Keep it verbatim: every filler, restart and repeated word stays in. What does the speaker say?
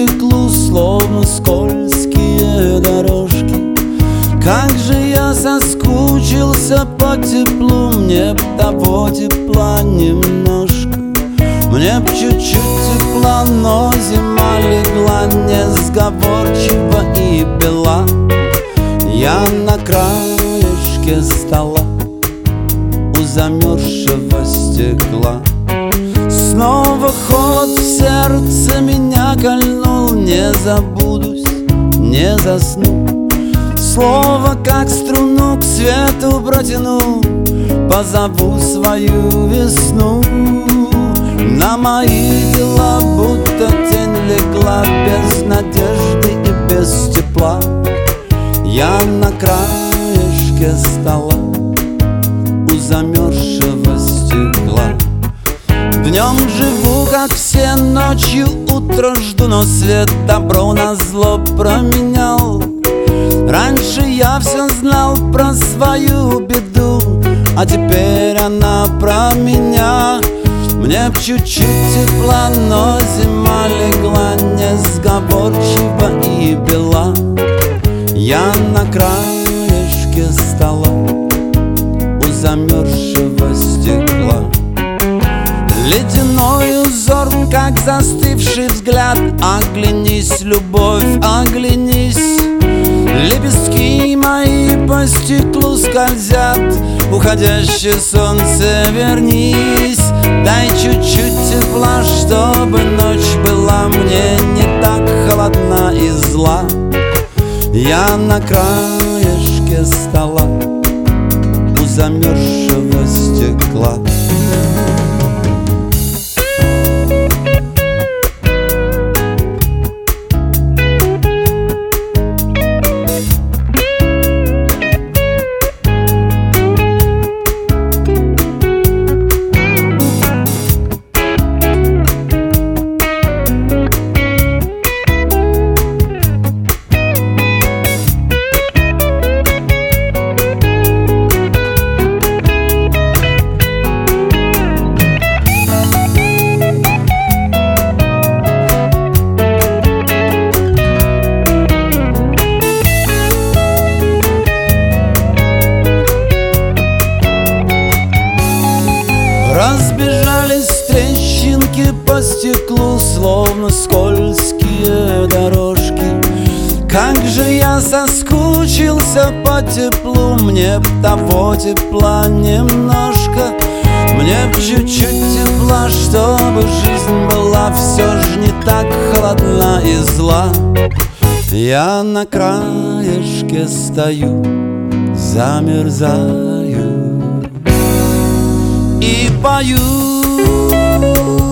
стеклу, словно скользкие дорожки. Как же я соскучился по теплу, мне б того тепла немножко. Мне б чуть-чуть тепла, но зима легла несговорчиво и бела. Я на краешке стола у замерзшего стекла. Снова холод в сердце меня кольнул. Не забудусь, не засну. Слово, как струну, к свету протяну. Позову свою весну. На мои дела будто тень легла, без надежды и без тепла. Я на краешке стола у замерзшего стекла. Днем живу, как все, ночью утро жду, но свет добро на зло променял. Раньше я все знал про свою беду, а теперь она про меня. Мне б чуть-чуть тепла, но зима легла несговорчиво и бела. Я на краешке стола у замерзшего стекла. Ледяной узор, как застывший взгляд. Оглянись, любовь, оглянись. Лепестки мои по стеклу скользят. Уходящее солнце, вернись. Дай чуть-чуть тепла, чтобы ночь была мне не так холодна и зла. Я на краешке стола у замерзшего стекла. Разбежались трещинки по стеклу, словно скользкие дорожки. Как же я соскучился по теплу, мне б того тепла немножко. Мне б чуть-чуть тепла, чтобы жизнь была все же не так холодна и зла. Я на краешке стою, замерзаю и пою.